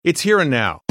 It's Here and Now.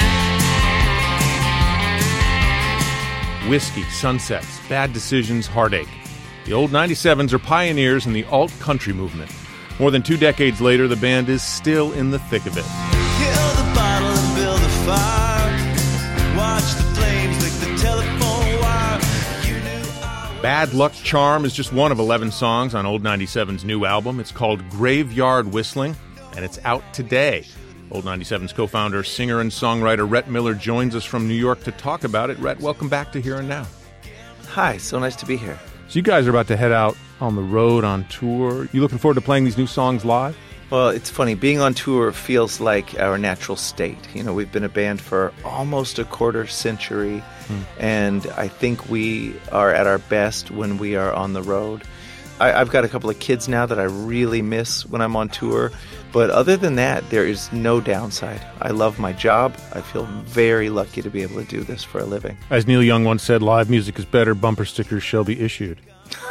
Whiskey, sunsets, bad decisions, heartache. The old 97s are pioneers in the alt-country movement. More than 2 decades later, the band is still in the thick of it. Kill the bottle and build a fire. Watch the flames lick the telephone wire. Bad Luck Charm is just one of 11 songs on Old 97's new album. It's called Graveyard Whistling, and it's out today. Old 97's co-founder, singer, and songwriter Rhett Miller joins us from New York to talk about it. Rhett, welcome back to Here and Now. Hi, so nice to be here. So you guys are about to head out on the road on tour. You looking forward to playing these new songs live? Well, it's funny. Being on tour feels like our natural state. You know, we've been a band for almost a quarter century, and I think we are at our best when we are on the road. I've got a couple of kids now that I really miss when I'm on tour, but other than that, there is no downside. I love my job. I feel very lucky to be able to do this for a living. As Neil Young once said, live music is better. Bumper stickers shall be issued.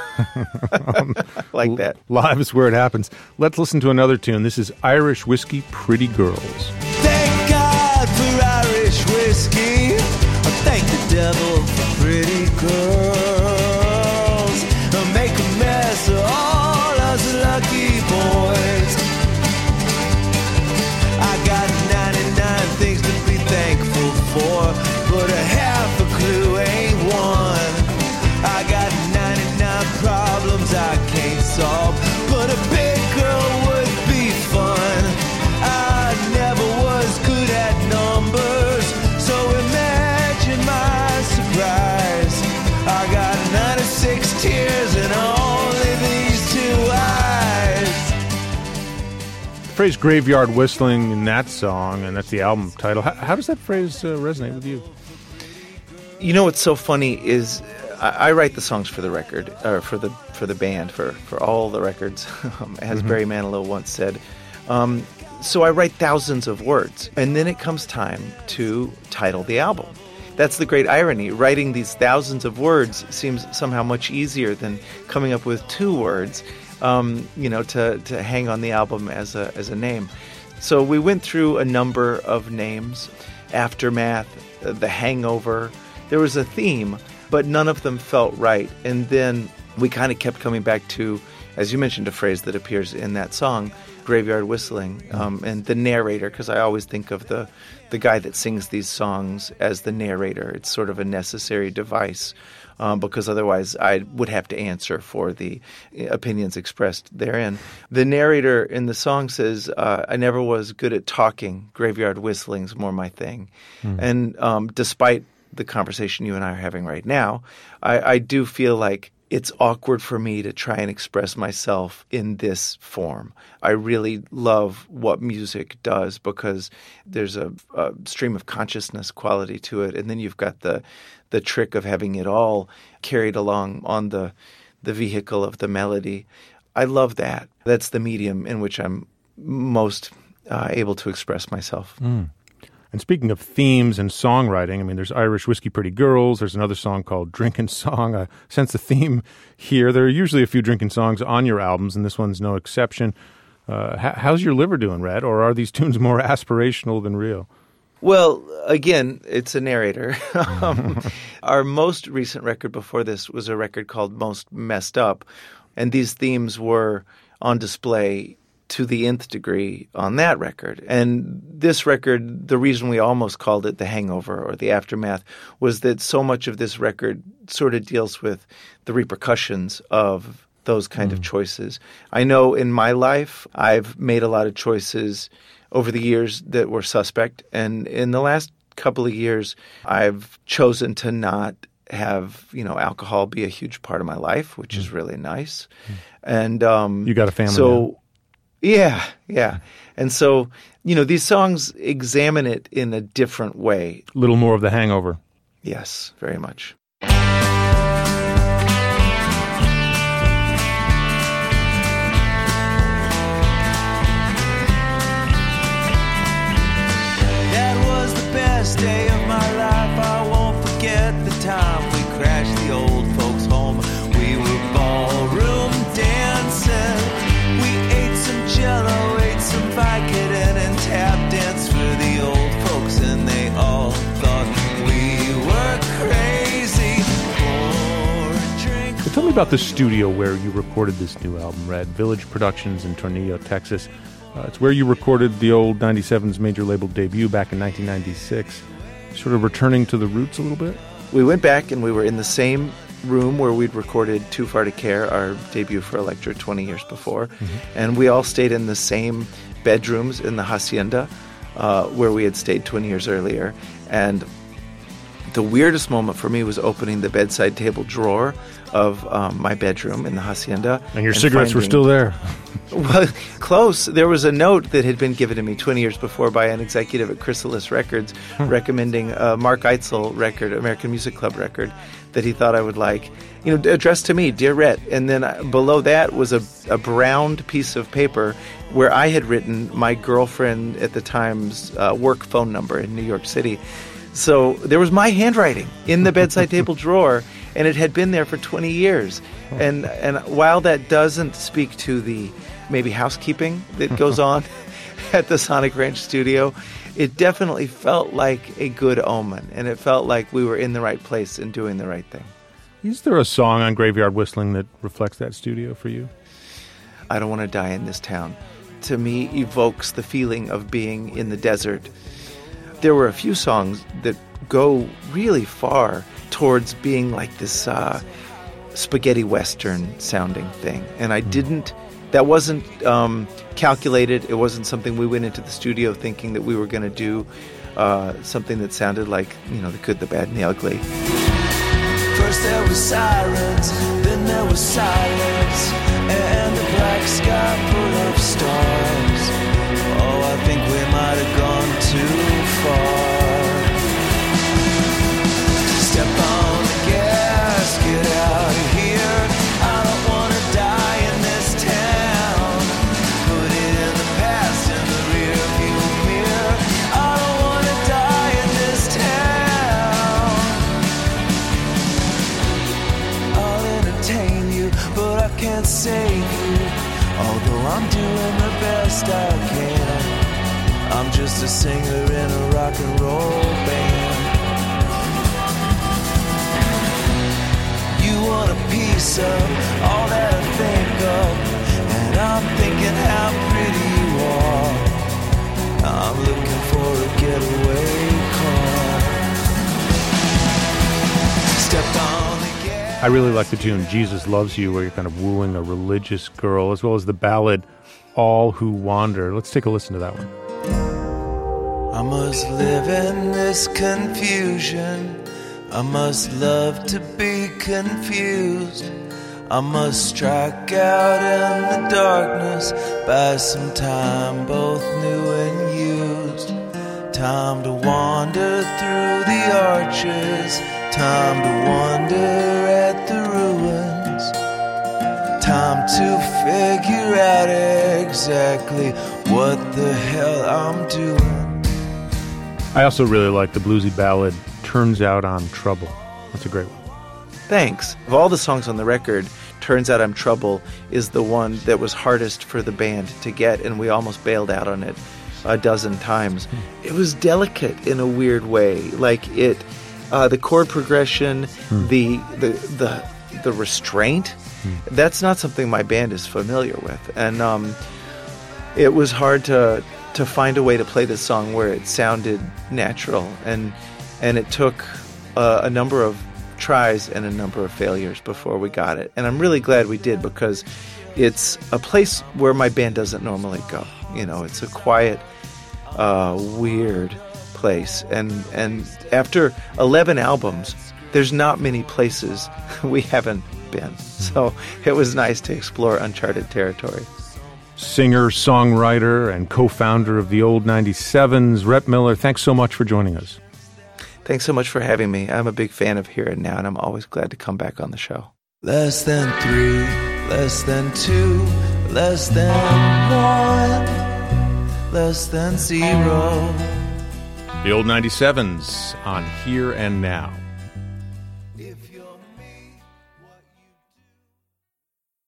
Like that. Live is where it happens. Let's listen to another tune. This is Irish Whiskey, Pretty Girls. Thank God for Irish whiskey. Thank the devil for pretty girls. Make a mess of all us lucky boys. I got 99 things to be thankful for, but a half a clue ain't one. I got 99 problems I can't solve, but a big girl would be fun. I never was good at numbers, so imagine my surprise. I got 96 tears and only these 2 eyes. The phrase graveyard whistling in that song, and that's the album title, how does that phrase resonate with you? You know what's so funny is I write the songs for the record, or for the band, for all the records, as Barry Manilow once said. So I write thousands of words, and then it comes time to title the album. That's the great irony. Writing these thousands of words seems somehow much easier than coming up with 2 words, to hang on the album as a name. So we went through a number of names: Aftermath, The Hangover. There was a theme, but none of them felt right. And then we kind of kept coming back to, as you mentioned, a phrase that appears in that song, Graveyard Whistling, and the narrator, because I always think of the guy that sings these songs as the narrator. It's sort of a necessary device, because otherwise I would have to answer for the opinions expressed therein. The narrator in the song says, I never was good at talking. Graveyard whistling's more my thing. And despite the conversation you and I are having right now, I do feel like it's awkward for me to try and express myself in this form. I really love what music does because there's a stream of consciousness quality to it, and then you've got the trick of having it all carried along on the vehicle of the melody. I love that. That's the medium in which I'm most able to express myself. And speaking of themes and songwriting, I mean, there's Irish Whiskey, Pretty Girls. There's another song called Drinkin' Song. I sense the theme here. There are usually a few drinking songs on your albums, and this one's no exception. How's your liver doing, Rhett? Or are these tunes more aspirational than real? Well, again, it's a narrator. Our most recent record before this was a record called Most Messed Up, and these themes were on display to the nth degree on that record. And this record, the reason we almost called it The Hangover or The Aftermath was that so much of this record sort of deals with the repercussions of those kind of choices. I know in my life, I've made a lot of choices over the years that were suspect. And in the last couple of years, I've chosen to not have, alcohol be a huge part of my life, which is really nice. And you got a family now. Yeah. And so, these songs examine it in a different way. A little more of The Hangover. Yes, very much. That was the best day of my life. I won't forget the time we crashed the old folks' home. We were ballroom dancing. We ate some Jell-O, ate some Vicodin, and tap danced for the old me about the studio where you recorded this new album, Red. Village Productions in Tornillo, Texas. It's where you recorded the old 97's major label debut back in 1996. Sort of returning to the roots a little bit? We went back and we were in the same room where we'd recorded Too Far to Care, our debut for Elektra 20 years before. And we all stayed in the same bedrooms in the Hacienda where we had stayed 20 years earlier. And the weirdest moment for me was opening the bedside table drawer of my bedroom in the Hacienda. And your cigarettes were still there. Well, close. There was a note that had been given to me 20 years before by an executive at Chrysalis Records recommending a Mark Eitzel record, American Music Club record, that he thought I would like. You know, addressed to me, Dear Rhett. And then below that was a browned piece of paper where I had written my girlfriend at the time's work phone number in New York City. So there was my handwriting in the bedside table drawer, and it had been there for 20 years. And while that doesn't speak to the maybe housekeeping that goes on at the Sonic Ranch studio, it definitely felt like a good omen, and it felt like we were in the right place and doing the right thing. Is there a song on Graveyard Whistling that reflects that studio for you? I Don't Want to Die in This Town, to me, evokes the feeling of being in the desert. There were a few songs that go really far towards being like this spaghetti western sounding thing. And that wasn't calculated. It wasn't something we went into the studio thinking that we were going to do something that sounded like, you know, the good, the bad, and the ugly. First there was sirens, then there was silence, and the black sky full of stars. Oh, I think we might have gone too far. Step on the gas, get out of here. I don't want to die in this town. Put it in the past, in the rear view mirror. I don't want to die in this town. I'll entertain you, but I can't save you. Although I'm doing the best I can. I'm just a singer in a rock and roll band. You want a piece of all that I think of, and I'm thinking how pretty you are. I'm looking for a getaway car. Stepped on the gas. I really like the tune Jesus Loves You, where you're kind of wooing a religious girl, as well as the ballad All Who Wander. Let's take a listen to that one. I must live in this confusion. I must love to be confused. I must strike out in the darkness, buy some time, both new and used. Time to wander through the arches, time to wonder at the ruins, time to figure out exactly what the hell I'm doing. I also really like the bluesy ballad Turns Out I'm Trouble. That's a great one. Thanks. Of all the songs on the record, Turns Out I'm Trouble is the one that was hardest for the band to get, and we almost bailed out on it a dozen times. It was delicate in a weird way. Like the chord progression, the restraint, that's not something my band is familiar with. And it was hard to find a way to play this song where it sounded natural, and it took a number of tries and a number of failures before we got it. And I'm really glad we did, because it's a place where my band doesn't normally go. You know, it's a quiet, weird place. And after 11 albums, there's not many places we haven't been. So it was nice to explore uncharted territory. Singer, songwriter, and co-founder of the Old 97s, Rhett Miller, thanks so much for joining us. Thanks so much for having me. I'm a big fan of Here and Now, and I'm always glad to come back on the show. Less than 3, less than 2, less than 1, less than 0. The Old 97s on Here and Now.